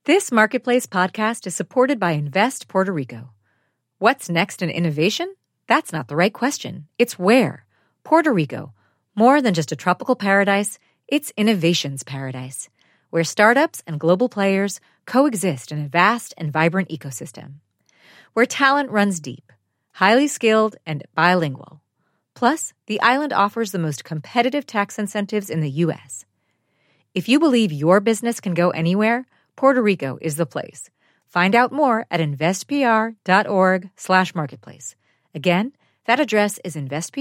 This Marketplace podcast is supported by Invest Puerto Rico. What's next in innovation? That's not the right question. It's where. Puerto Rico. More than just a tropical paradise, it's innovation's paradise, where startups and global players coexist in a vast and vibrant ecosystem. Where talent runs deep, highly skilled, and bilingual. Plus, the island offers the most competitive tax incentives in the U.S. If you believe your business can go anywhere, Puerto Rico is the place. Find out more at investpr.org/marketplace. Again, that address is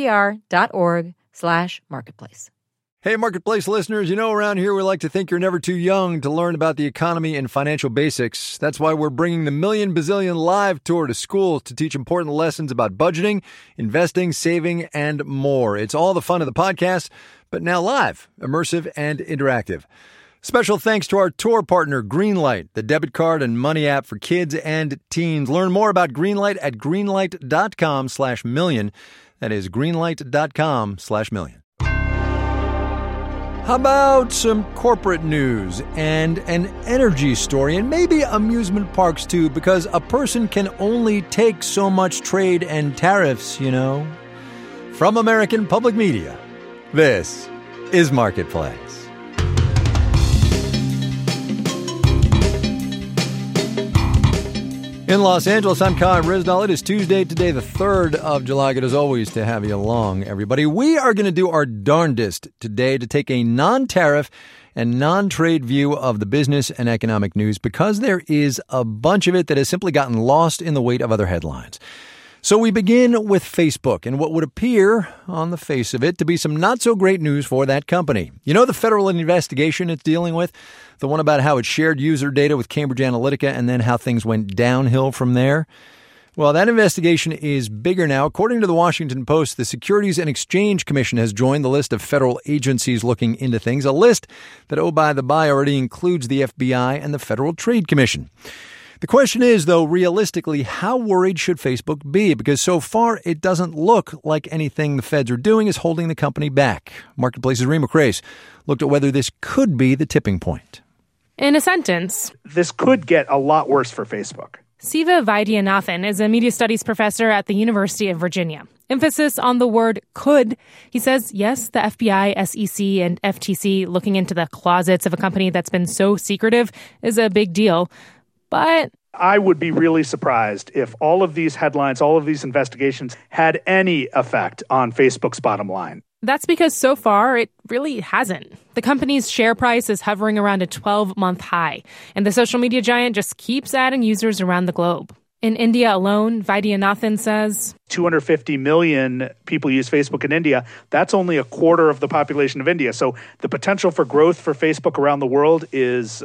investpr.org/marketplace. Hey, Marketplace listeners, you know around here we like to think you're never too young to learn about the economy and financial basics. That's why we're bringing the Million Bazillion Live Tour to schools to teach important lessons about budgeting, investing, saving, and more. It's all the fun of the podcast, but now live, immersive, and interactive. Special thanks to our tour partner, Greenlight, the debit card and money app for kids and teens. Learn more about Greenlight at greenlight.com/million. That is greenlight.com/million. How about some corporate news and an energy story and maybe amusement parks too, because a person can only take so much trade and tariffs, you know. From American Public Media, this is Marketplace. In Los Angeles, I'm Kai Risnall. It is Tuesday, today the 3rd of July. Good as always to have you along, everybody. We are going to do our darndest today to take a non-tariff and non-trade view of the business and economic news because there is a bunch of it that has simply gotten lost in the weight of other headlines. So we begin with Facebook and what would appear on the face of it to be some not so great news for that company. You know the federal investigation it's dealing with? The one about how it shared user data with Cambridge Analytica and then how things went downhill from there? Well, that investigation is bigger now. According to the Washington Post, the Securities and Exchange Commission has joined the list of federal agencies looking into things, a list that, oh, by the by, already includes the FBI and the Federal Trade Commission. The question is, though, realistically, how worried should Facebook be? Because so far, it doesn't look like anything the feds are doing is holding the company back. Marketplace's Rima Crace looked at whether this could be the tipping point. In a sentence, this could get a lot worse for Facebook. Siva Vaidyanathan is a media studies professor at the University of Virginia. Emphasis on the word could. He says, yes, the FBI, SEC, and FTC looking into the closets of a company that's been so secretive is a big deal. But I would be really surprised if all of these headlines, all of these investigations had any effect on Facebook's bottom line. That's because so far, it really hasn't. The company's share price is hovering around a 12-month high, and the social media giant just keeps adding users around the globe. In India alone, Vaidyanathan says 250 million people use Facebook in India. That's only a quarter of the population of India. So the potential for growth for Facebook around the world is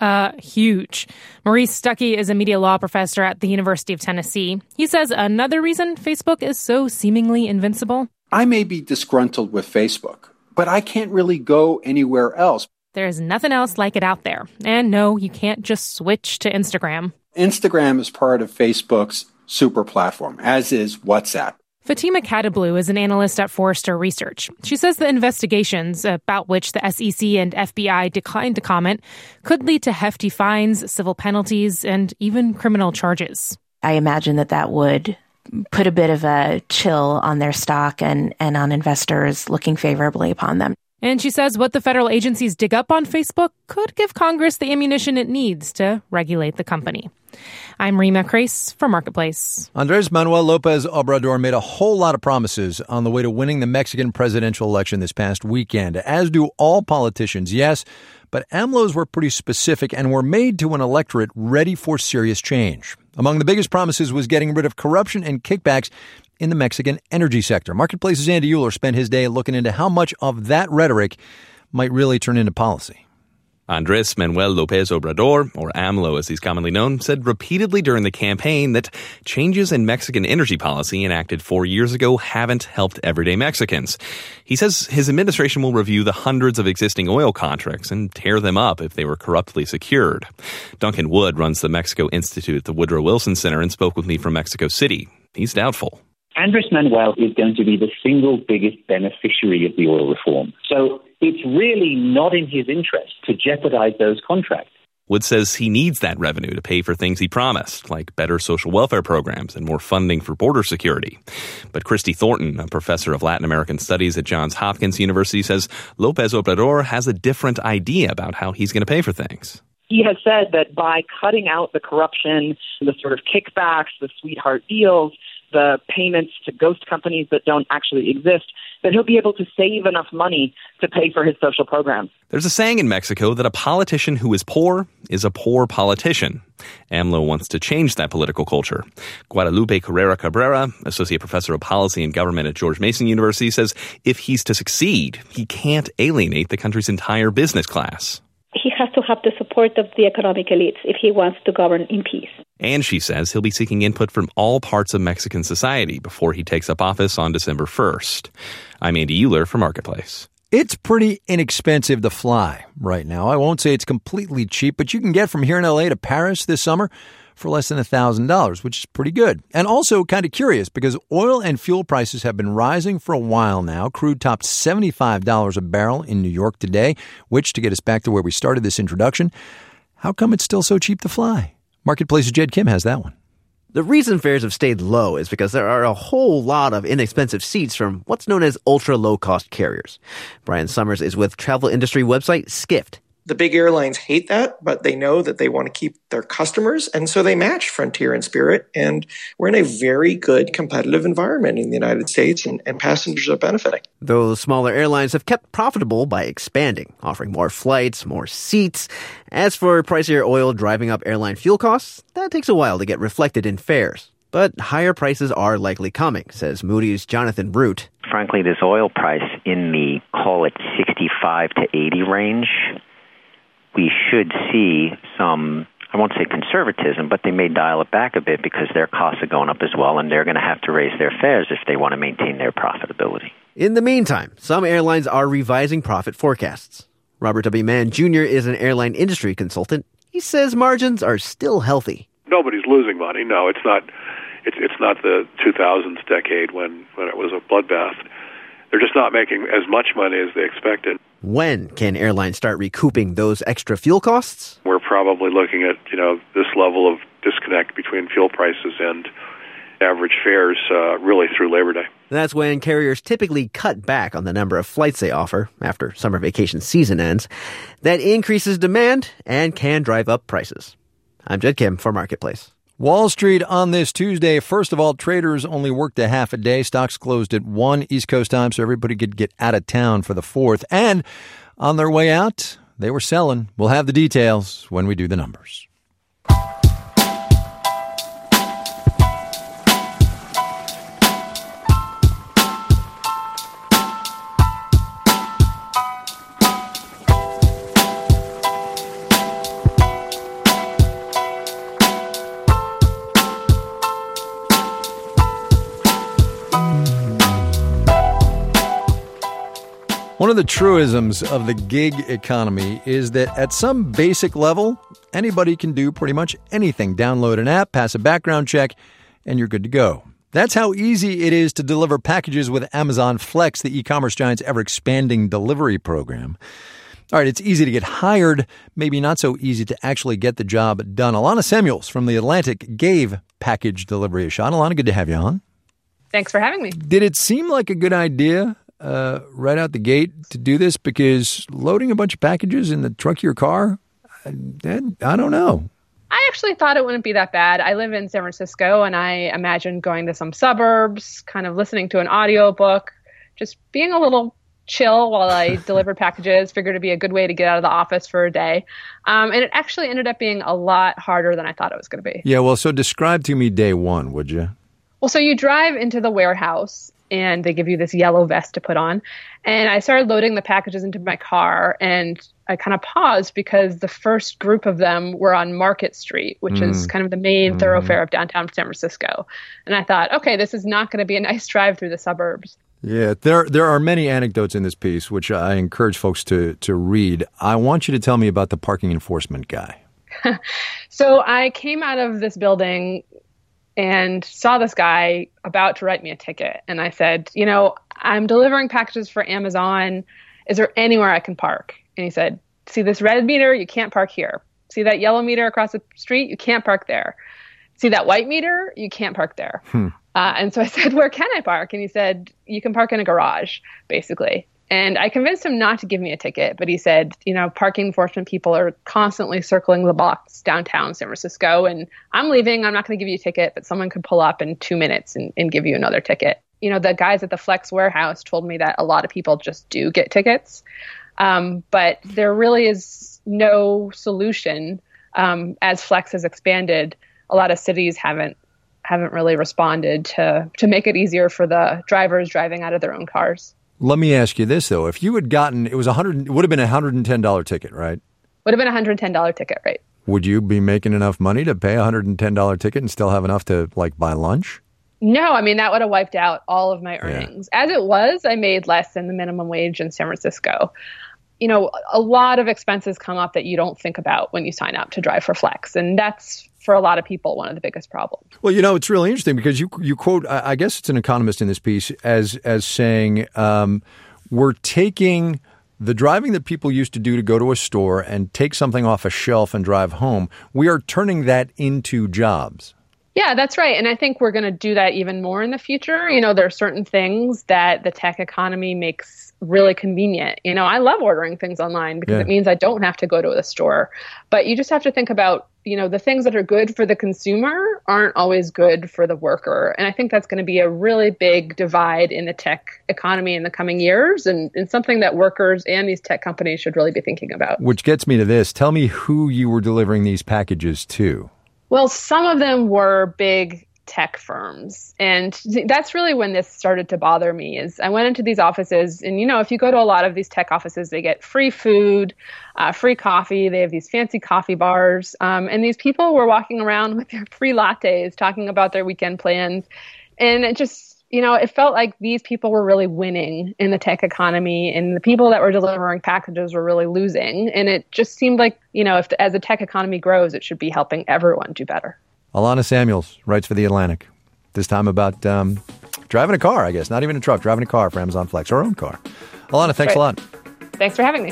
huge. Maurice Stuckey is a media law professor at the University of Tennessee. He says another reason Facebook is so seemingly invincible. I may be disgruntled with Facebook, but I can't really go anywhere else. There's nothing else like it out there. And no, you can't just switch to Instagram. Instagram is part of Facebook's super platform, as is WhatsApp. Fatima Kadablu is an analyst at Forrester Research. She says the investigations, about which the SEC and FBI declined to comment, could lead to hefty fines, civil penalties, and even criminal charges. I imagine that would put a bit of a chill on their stock and on investors looking favorably upon them. And she says what the federal agencies dig up on Facebook could give Congress the ammunition it needs to regulate the company. I'm Rima Crace for Marketplace. Andres Manuel Lopez Obrador made a whole lot of promises on the way to winning the Mexican presidential election this past weekend, as do all politicians, yes, but AMLO's were pretty specific and were made to an electorate ready for serious change. Among the biggest promises was getting rid of corruption and kickbacks in the Mexican energy sector. Marketplace's Andy Euler spent his day looking into how much of that rhetoric might really turn into policy. Andres Manuel Lopez Obrador, or AMLO as he's commonly known, said repeatedly during the campaign that changes in Mexican energy policy enacted 4 years ago haven't helped everyday Mexicans. He says his administration will review the hundreds of existing oil contracts and tear them up if they were corruptly secured. Duncan Wood runs the Mexico Institute at the Woodrow Wilson Center and spoke with me from Mexico City. He's doubtful. Andres Manuel is going to be the single biggest beneficiary of the oil reform. So it's really not in his interest to jeopardize those contracts. Woods says he needs that revenue to pay for things he promised, like better social welfare programs and more funding for border security. But Christy Thornton, a professor of Latin American studies at Johns Hopkins University, says López Obrador has a different idea about how he's going to pay for things. He has said that by cutting out the corruption, the sort of kickbacks, the sweetheart deals, the payments to ghost companies that don't actually exist, that he'll be able to save enough money to pay for his social programs. There's a saying in Mexico that a politician who is a poor politician. AMLO wants to change that political culture. Guadalupe Carrera Cabrera, associate professor of policy and government at George Mason University, says if he's to succeed, he can't alienate the country's entire business class. He has to have the support of the economic elites if he wants to govern in peace. And she says he'll be seeking input from all parts of Mexican society before he takes up office on December 1st. I'm Andy Euler for Marketplace. It's pretty inexpensive to fly right now. I won't say it's completely cheap, but you can get from here in L.A. to Paris this summer for less than $1,000, which is pretty good. And also kind of curious because oil and fuel prices have been rising for a while now. Crude topped $75 a barrel in New York today, which, to get us back to where we started this introduction, how come it's still so cheap to fly? Marketplace's Jed Kim has that one. The reason fares have stayed low is because there are a whole lot of inexpensive seats from what's known as ultra-low-cost carriers. Brian Summers is with travel industry website Skift. The big airlines hate that, but they know that they want to keep their customers, and so they match Frontier and Spirit, and we're in a very good competitive environment in the United States, and passengers are benefiting. Those smaller airlines have kept profitable by expanding, offering more flights, more seats. As for pricier oil driving up airline fuel costs, that takes a while to get reflected in fares. But higher prices are likely coming, says Moody's Jonathan Brute. Frankly, this oil price in the, call it 65 to 80 range, we should see some, I won't say conservatism, but they may dial it back a bit because their costs are going up as well, and they're going to have to raise their fares if they want to maintain their profitability. In the meantime, some airlines are revising profit forecasts. Robert W. Mann Jr. is an airline industry consultant. He says margins are still healthy. Nobody's losing money. No, it's not. It's not the 2000s decade when it was a bloodbath. They're just not making as much money as they expected. When can airlines start recouping those extra fuel costs? We're probably looking at, this level of disconnect between fuel prices and average fares really through Labor Day. That's when carriers typically cut back on the number of flights they offer after summer vacation season ends. That increases demand and can drive up prices. I'm Jed Kim for Marketplace. Wall Street on this Tuesday. First of all, traders only worked a half a day. Stocks closed at 1 East Coast time, so everybody could get out of town for the 4th. And on their way out, they were selling. We'll have the details when we do the numbers. One of the truisms of the gig economy is that at some basic level, anybody can do pretty much anything. Download an app, pass a background check, and you're good to go. That's how easy it is to deliver packages with Amazon Flex, the e-commerce giant's ever-expanding delivery program. All right, it's easy to get hired, maybe not so easy to actually get the job done. Alana Samuels from The Atlantic gave package delivery a shot. Alana, good to have you on. Thanks for having me. Did it seem like a good idea right out the gate to do this? Because loading a bunch of packages in the trunk of your car, I don't know. I actually thought it wouldn't be that bad. I live in San Francisco, and I imagined going to some suburbs, kind of listening to an audiobook, just being a little chill while I delivered packages. Figured it'd be a good way to get out of the office for a day. And it actually ended up being a lot harder than I thought it was going to be. Yeah, well, so describe to me day one, would you? Well, so you drive into the warehouse, and they give you this yellow vest to put on. And I started loading the packages into my car, and I kind of paused because the first group of them were on Market Street, which is kind of the main thoroughfare of downtown San Francisco. And I thought, okay, this is not going to be a nice drive through the suburbs. Yeah, there are many anecdotes in this piece, which I encourage folks to read. I want you to tell me about the parking enforcement guy. So I came out of this building and saw this guy about to write me a ticket. And I said, I'm delivering packages for Amazon. Is there anywhere I can park? And he said, see this red meter? You can't park here. See that yellow meter across the street? You can't park there. See that white meter? You can't park there. And so I said, where can I park? And he said, you can park in a garage, basically. And I convinced him not to give me a ticket, but he said, parking enforcement people are constantly circling the blocks downtown San Francisco, and I'm leaving. I'm not going to give you a ticket, but someone could pull up in 2 minutes and give you another ticket. The guys at the Flex warehouse told me that a lot of people just do get tickets, but there really is no solution. As Flex has expanded, a lot of cities haven't really responded to make it easier for the drivers driving out of their own cars. Let me ask you this, though. If you had gotten, it would have been a $110 ticket, right? Would have been a $110 ticket, right? Would you be making enough money to pay a $110 ticket and still have enough to, buy lunch? No, I mean, that would have wiped out all of my earnings. Yeah. As it was, I made less than the minimum wage in San Francisco. A lot of expenses come up that you don't think about when you sign up to drive for Flex. And that's, for a lot of people, one of the biggest problems. Well, it's really interesting because you quote, I guess it's an economist in this piece, as saying, we're taking the driving that people used to do to go to a store and take something off a shelf and drive home. We are turning that into jobs. Yeah, that's right. And I think we're going to do that even more in the future. There are certain things that the tech economy makes really convenient. I love ordering things online because it means I don't have to go to the store. But you just have to think about, the things that are good for the consumer aren't always good for the worker. And I think that's going to be a really big divide in the tech economy in the coming years, and something that workers and these tech companies should really be thinking about. Which gets me to this. Tell me who you were delivering these packages to. Well, some of them were big tech firms. And that's really when this started to bother me. Is I went into these offices, and if you go to a lot of these tech offices, they get free food, free coffee. They have these fancy coffee bars. And these people were walking around with their free lattes, talking about their weekend plans. And it just, it felt like these people were really winning in the tech economy, and the people that were delivering packages were really losing. And it just seemed like, as the tech economy grows, it should be helping everyone do better. Alana Samuels writes for The Atlantic, this time about driving a car, I guess. Not even a truck, driving a car for Amazon Flex, her own car. Alana, thanks a lot. Thanks for having me.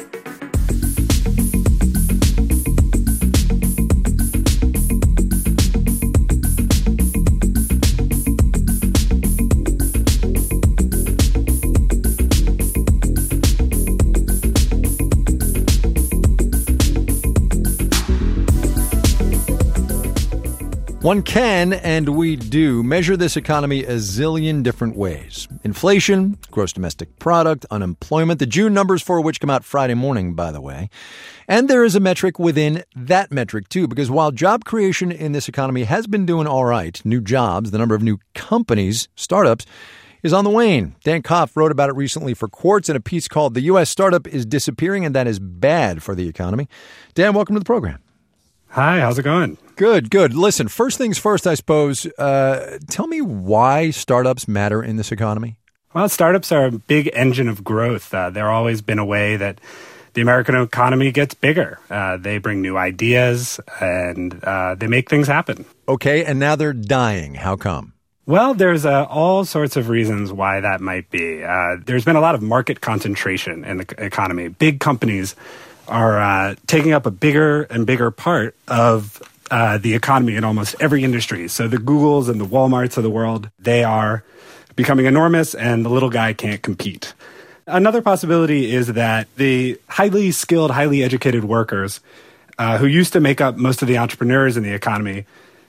One can, and we do, measure this economy a zillion different ways. Inflation, gross domestic product, unemployment, the June numbers for which come out Friday morning, by the way. And there is a metric within that metric, too, because while job creation in this economy has been doing all right, new jobs, the number of new companies, startups, is on the wane. Dan Koff wrote about it recently for Quartz in a piece called The U.S. Startup is Disappearing, and That is Bad for the Economy. Dan, welcome to the program. Hi, how's it going? Good. Listen, first things first, I suppose. Tell me why startups matter in this economy. Well, startups are a big engine of growth. They're always been a way that the American economy gets bigger. They bring new ideas and they make things happen. Okay, and now they're dying. How come? Well, there's all sorts of reasons why that might be. There's been a lot of market concentration in the economy. Big companies are taking up a bigger and bigger part of the economy in almost every industry. So the Googles and the Walmarts of the world, they are becoming enormous, and the little guy can't compete. Another possibility is that the highly skilled, highly educated workers who used to make up most of the entrepreneurs in the economy,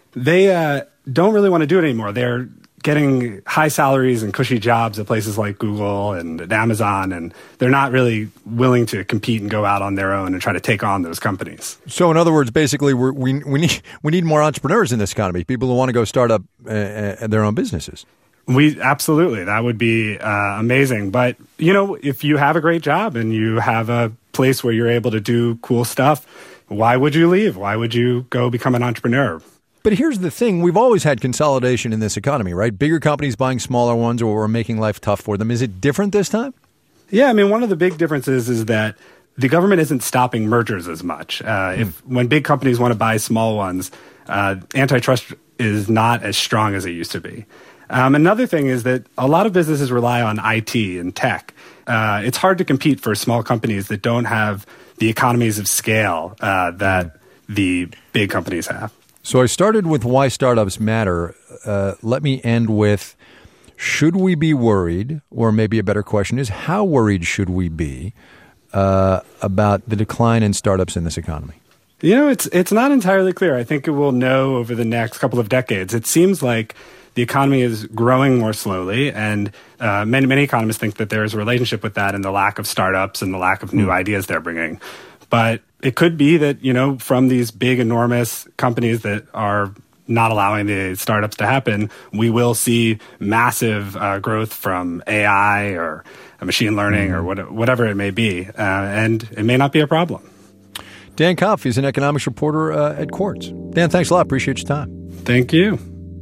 they don't really want to do it anymore. They're getting high salaries and cushy jobs at places like Google and at Amazon, and they're not really willing to compete and go out on their own and try to take on those companies. So in other words, basically, we need more entrepreneurs in this economy, people who want to go start up their own businesses. Absolutely. That would be amazing. But, if you have a great job and you have a place where you're able to do cool stuff, why would you leave? Why would you go become an entrepreneur? But here's the thing. We've always had consolidation in this economy, right? Bigger companies buying smaller ones, or we're making life tough for them. Is it different this time? Yeah, one of the big differences is that the government isn't stopping mergers as much. When big companies want to buy small ones, antitrust is not as strong as it used to be. Another thing is that a lot of businesses rely on IT and tech. It's hard to compete for small companies that don't have the economies of scale that the big companies have. So I started with why startups matter. Let me end with, should we be worried, or maybe a better question is, how worried should we be about the decline in startups in this economy? You know, it's not entirely clear. I think we'll know over the next couple of decades. It seems like the economy is growing more slowly, and many economists think that there is a relationship with that and the lack of startups and the lack of new ideas they're bringing. But it could be that, you know, from these big, enormous companies that are not allowing the startups to happen, we will see massive growth from AI or machine learning or whatever it may be, and it may not be a problem. Dan Kopf is an economics reporter at Quartz. Dan, thanks a lot. Appreciate your time. Thank you.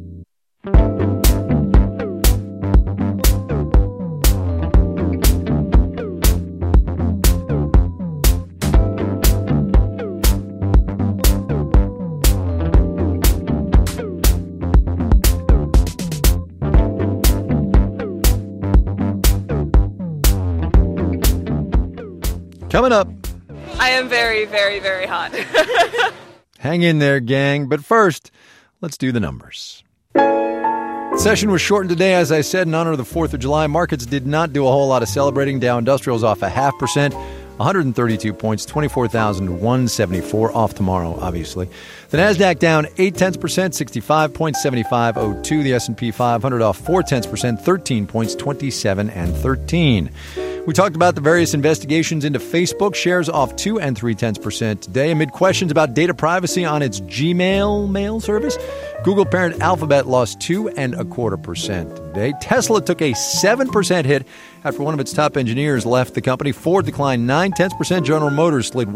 Coming up. I am very, very, very hot. Hang in there, gang. But first, let's do the numbers. Session was shortened today, as I said, in honor of the 4th of July. Markets did not do a whole lot of celebrating. Dow Industrial's off 0.5%, 132 points, 24,174. Off tomorrow, obviously. The Nasdaq down 0.8%, 65 points, 75.02. The S&P 500 off 0.4%, 13 points, 27 and 13. We talked about the various investigations into Facebook. Shares off 2 0.3% today amid questions about data privacy on its Gmail mail service. Google parent Alphabet lost 2.25% today. Tesla took a 7% hit after one of its top engineers left the company. Ford declined 0.9%. General Motors slid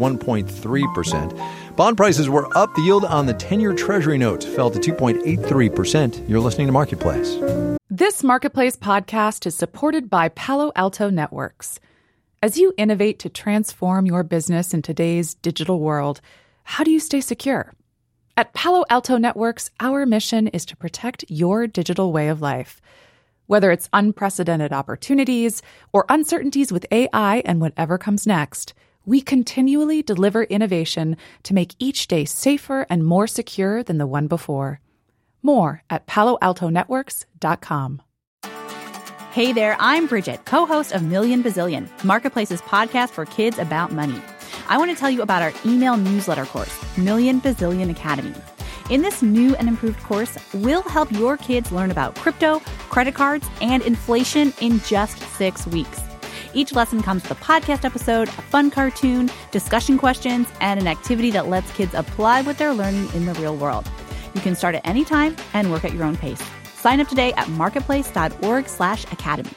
1.3%. Bond prices were up. The yield on the 10-year Treasury note fell to 2.83%. You're listening to Marketplace. This Marketplace podcast is supported by Palo Alto Networks. As you innovate to transform your business in today's digital world, how do you stay secure? At Palo Alto Networks, our mission is to protect your digital way of life. Whether it's unprecedented opportunities or uncertainties with AI and whatever comes next, we continually deliver innovation to make each day safer and more secure than the one before. More at PaloAltoNetworks.com. Hey there, I'm Bridget, co-host of Million Bazillion, Marketplace's podcast for kids about money. I want to tell you about our email newsletter course, Million Bazillion Academy. In this new and improved course, we'll help your kids learn about crypto, credit cards, and inflation in just 6 weeks. Each lesson comes with a podcast episode, a fun cartoon, discussion questions, and an activity that lets kids apply what they're learning in the real world. You can start at any time and work at your own pace. Sign up today at marketplace.org/academy.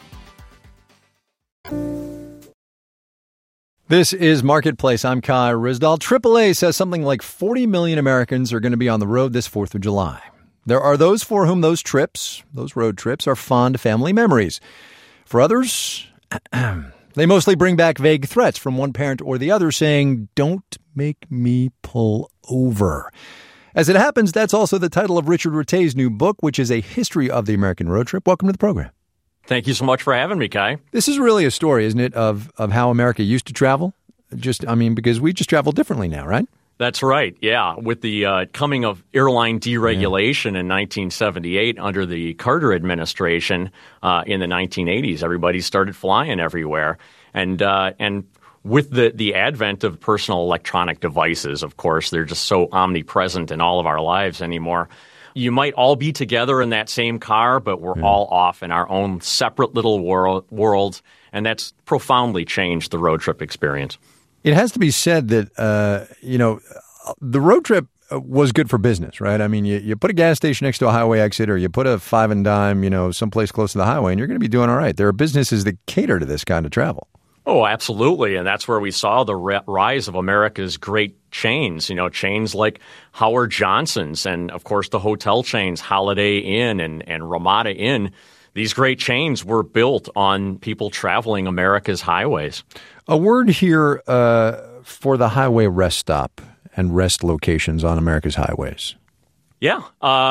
This is Marketplace. I'm Kai Ryssdal. AAA says something like 40 million Americans are going to be on the road this 4th of July. There are those for whom those road trips, are fond family memories. For others, they mostly bring back vague threats from one parent or the other saying, "Don't make me pull over." As it happens, that's also the title of Richard Rattay's new book, which is a history of the American road trip. Welcome to the program. Thank you so much for having me, Kai. This is really a story, isn't it, of how America used to travel? Because we just travel differently now, right? That's right, yeah. With the coming of airline deregulation in 1978 under the Carter administration in the 1980s, everybody started flying everywhere. And with the advent of personal electronic devices, of course, they're just so omnipresent in all of our lives anymore. You might all be together in that same car, but we're all off in our own separate little worlds, and that's profoundly changed the road trip experience. It has to be said that, the road trip was good for business, right? I mean, you put a gas station next to a highway exit or you put a 5 and dime, someplace close to the highway, and you're going to be doing all right. There are businesses that cater to this kind of travel. Oh, absolutely. And that's where we saw the rise of America's great chains, chains like Howard Johnson's and, of course, the hotel chains, Holiday Inn and Ramada Inn. These great chains were built on people traveling America's highways. A word here for the highway rest stop and rest locations on America's highways. Yeah.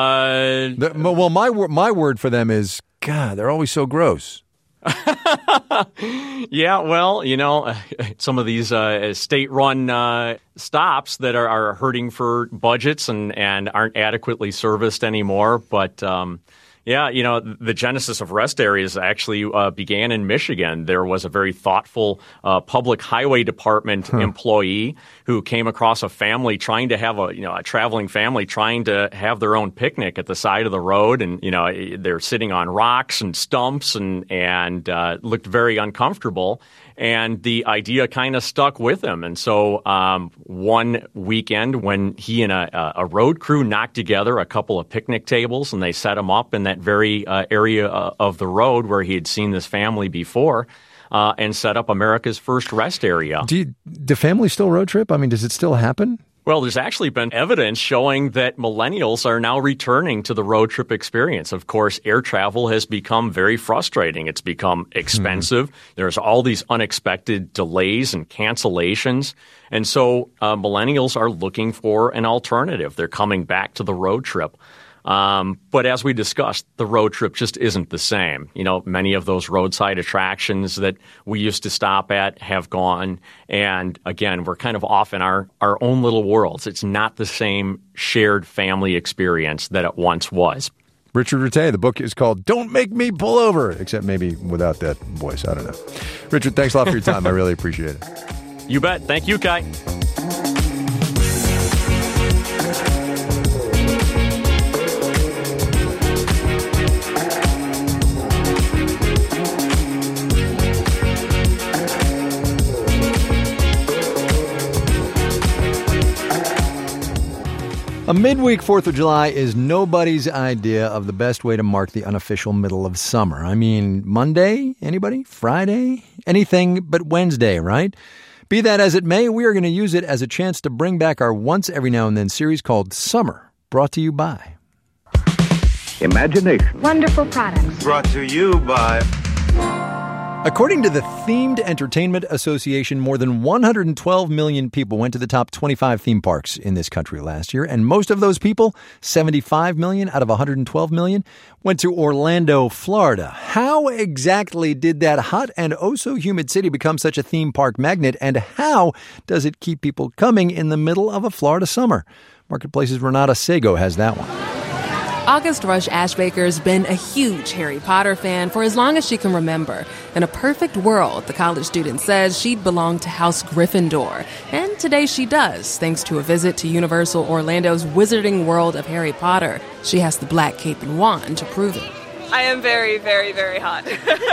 My word for them is, God, they're always so gross. Yeah, well, some of these state-run stops that are hurting for budgets and aren't adequately serviced anymore. But, the genesis of rest areas actually began in Michigan. There was a very thoughtful public highway department employee who came across a family trying to have a traveling family trying to have their own picnic at the side of the road. And, they're sitting on rocks and stumps and looked very uncomfortable. And the idea kind of stuck with him. And so one weekend when he and a road crew knocked together a couple of picnic tables and they set them up in that very area of the road where he had seen this family before and set up America's first rest area. Do families still road trip? I mean, does it still happen? Well, there's actually been evidence showing that millennials are now returning to the road trip experience. Of course, air travel has become very frustrating. It's become expensive. There's all these unexpected delays and cancellations. And so millennials are looking for an alternative. They're coming back to the road trip. But as we discussed, the road trip just isn't the same. Many of those roadside attractions that we used to stop at have gone. And again, we're kind of off in our own little worlds. It's not the same shared family experience that it once was. Richard Rattay, the book is called Don't Make Me Pull Over, except maybe without that voice. I don't know. Richard, thanks a lot for your time. I really appreciate it. You bet. Thank you, Kai. A midweek 4th of July is nobody's idea of the best way to mark the unofficial middle of summer. I mean, Monday? Anybody? Friday? Anything but Wednesday, right? Be that as it may, we are going to use it as a chance to bring back our Once Every Now and Then series called Summer, brought to you by Imagination. Wonderful products. Brought to you by... According to the Themed Entertainment Association, more than 112 million people went to the top 25 theme parks in this country last year. And most of those people, 75 million out of 112 million, went to Orlando, Florida. How exactly did that hot and oh-so-humid city become such a theme park magnet? And how does it keep people coming in the middle of a Florida summer? Marketplace's Renata Sago has that one. August Rush Ashbaker's been a huge Harry Potter fan for as long as she can remember. In a perfect world, the college student says she'd belong to House Gryffindor. And today she does, thanks to a visit to Universal Orlando's Wizarding World of Harry Potter. She has the black cape and wand to prove it. I am very, very, very hot.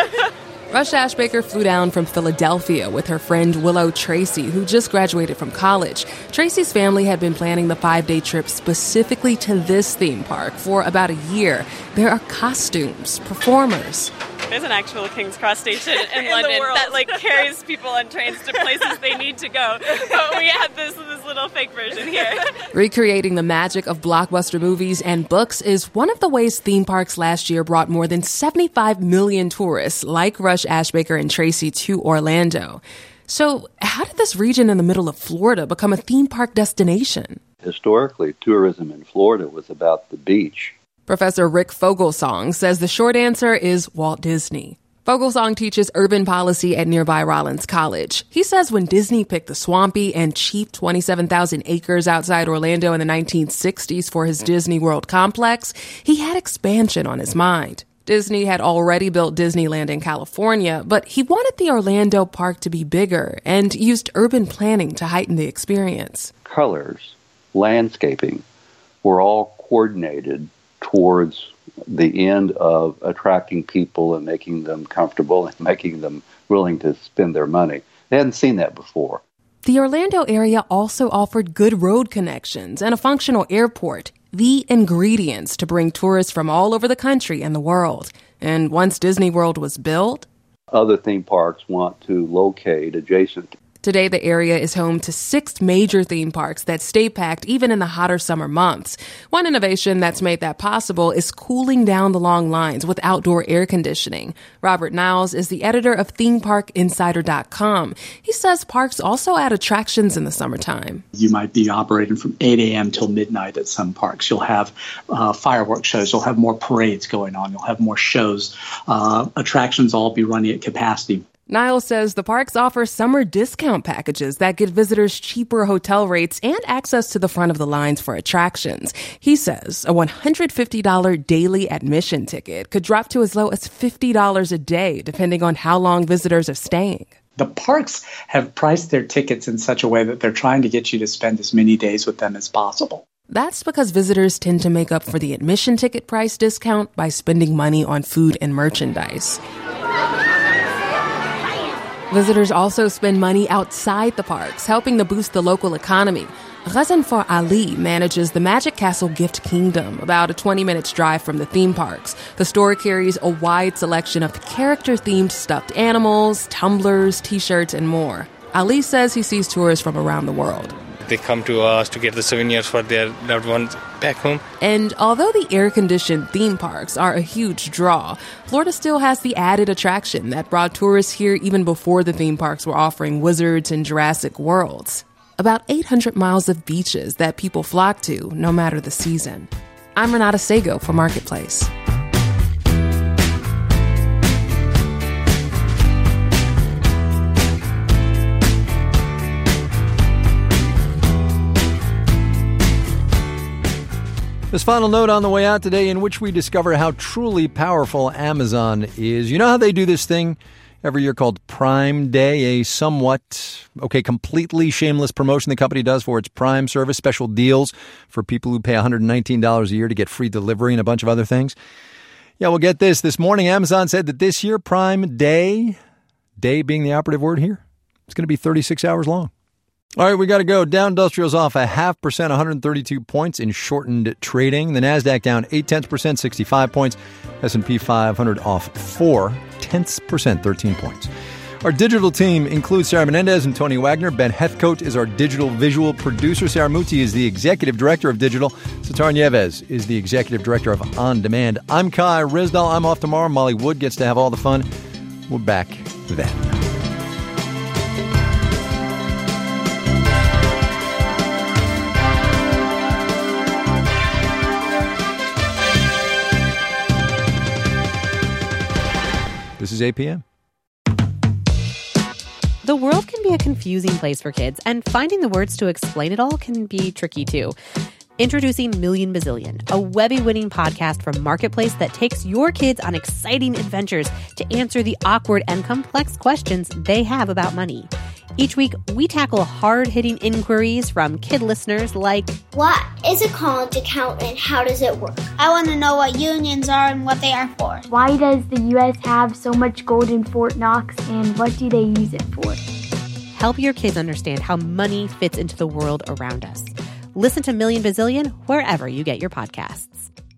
Rush Ashbaker flew down from Philadelphia with her friend Willow Tracy, who just graduated from college. Tracy's family had been planning the 5-day trip specifically to this theme park for about a year. There are costumes, performers. There's an actual King's Cross station in London that carries people on trains to places they need to go. But we have this little fake version here. Recreating the magic of blockbuster movies and books is one of the ways theme parks last year brought more than 75 million tourists like Rush Ashbaker and Tracy to Orlando. So how did this region in the middle of Florida become a theme park destination? Historically, tourism in Florida was about the beach. Professor Rick Fogelsong says the short answer is Walt Disney. Fogelsong teaches urban policy at nearby Rollins College. He says when Disney picked the swampy and cheap 27,000 acres outside Orlando in the 1960s for his Disney World complex, he had expansion on his mind. Disney had already built Disneyland in California, but he wanted the Orlando park to be bigger and used urban planning to heighten the experience. Colors, landscaping were all coordinated towards the end of attracting people and making them comfortable and making them willing to spend their money. They hadn't seen that before. The Orlando area also offered good road connections and a functional airport, the ingredients to bring tourists from all over the country and the world. And once Disney World was built, other theme parks want to locate adjacent. Today, the area is home to 6 major theme parks that stay packed even in the hotter summer months. One innovation that's made that possible is cooling down the long lines with outdoor air conditioning. Robert Niles is the editor of ThemeParkInsider.com. He says parks also add attractions in the summertime. You might be operating from 8 a.m. till midnight at some parks. You'll have fireworks shows. You'll have more parades going on. You'll have more shows. Attractions all be running at capacity. Niles says the parks offer summer discount packages that give visitors cheaper hotel rates and access to the front of the lines for attractions. He says a $150 daily admission ticket could drop to as low as $50 a day, depending on how long visitors are staying. The parks have priced their tickets in such a way that they're trying to get you to spend as many days with them as possible. That's because visitors tend to make up for the admission ticket price discount by spending money on food and merchandise. Visitors also spend money outside the parks, helping to boost the local economy. Ghazanfar Ali manages the Magic Castle Gift Kingdom, about a 20-minute drive from the theme parks. The store carries a wide selection of character-themed stuffed animals, tumblers, T-shirts, and more. Ali says he sees tourists from around the world. They come to us to get the souvenirs for their loved ones back home. And although the air-conditioned theme parks are a huge draw, Florida still has the added attraction that brought tourists here even before the theme parks were offering Wizards and Jurassic Worlds. About 800 miles of beaches that people flock to, no matter the season. I'm Renata Sago for Marketplace. This final note on the way out today, in which we discover how truly powerful Amazon is. You know how they do this thing every year called Prime Day, a somewhat, completely shameless promotion the company does for its Prime service, special deals for people who pay $119 a year to get free delivery and a bunch of other things. Yeah, well, get this. This morning, Amazon said that this year, Prime Day being the operative word here, it's going to be 36 hours long. All right, we got to go. Dow Industrial's off 0.5%, 132 points in shortened trading. The Nasdaq down 0.8%, 65 points. S&P 500 off 0.4%, 13 points. Our digital team includes Sarah Menendez and Tony Wagner. Ben Heathcote is our digital visual producer. Sarah Muti is the executive director of digital. Sitar Nieves is the executive director of On Demand. I'm Kai Ryssdal. I'm off tomorrow. Molly Wood gets to have all the fun. We're back then. This is APM. The world can be a confusing place for kids, and finding the words to explain it all can be tricky too. Introducing Million Bazillion, a Webby-winning podcast from Marketplace that takes your kids on exciting adventures to answer the awkward and complex questions they have about money. Each week, we tackle hard-hitting inquiries from kid listeners like, what is a college account and how does it work? I want to know what unions are and what they are for. Why does the U.S. have so much gold in Fort Knox and what do they use it for? Help your kids understand how money fits into the world around us. Listen to Million Bazillion wherever you get your podcasts.